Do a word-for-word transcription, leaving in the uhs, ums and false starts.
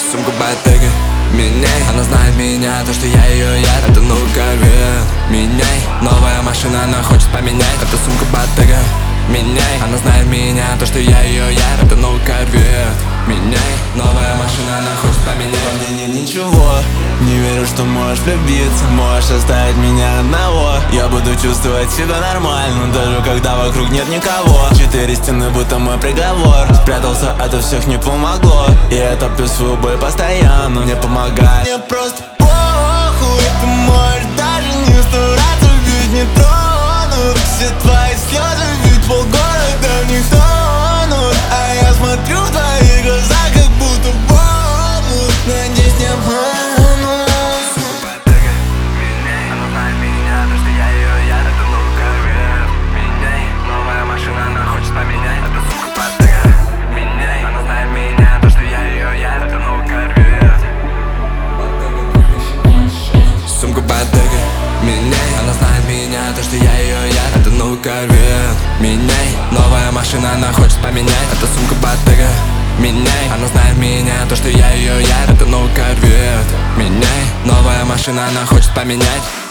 Сумку Bottega меняй. Она знает меня, то что я ее я. Это новый корвет, меняй. Новая машина, она хочет поменять. Это сумка Bottega меняй. Она знает меня, то что я ее я. Это новый корвет, меняй. Новая машина, она хочет поменять. Во мне нет ничего, не верю, что можешь влюбиться. Можешь оставить меня одного. Я буду чувствовать себя нормально, даже когда вокруг нет никого. Четыре стены, будто мой приговор. Спрятался ото всех, не помогло. И я топлю свою боль постоянно, мне помогает. Мне просто похуй, ты можешь даже не стараться, ведь не тронут все твои слезы, ведь полгорода в них тонут. А я смотрю в твои глаза, как будто в омут. Надеюсь, не обману. Bottega меняй. Она знает меня, то что я ее я. Это новый корвет, меняй. Новая машина, она хочет поменять. Это сумка Bottega меняй. Она знает меня, то что я ее я. Это новый корвет. Сумка Bottega меняй. Она знает меня, то что я ее я. Это новый корвет, меняй. Новая машина, она хочет поменять. Это сумка Bottega меняй. Она знает меня, то что я ее я. Это новый корвет, меняй. Новая машина, она хочет поменять.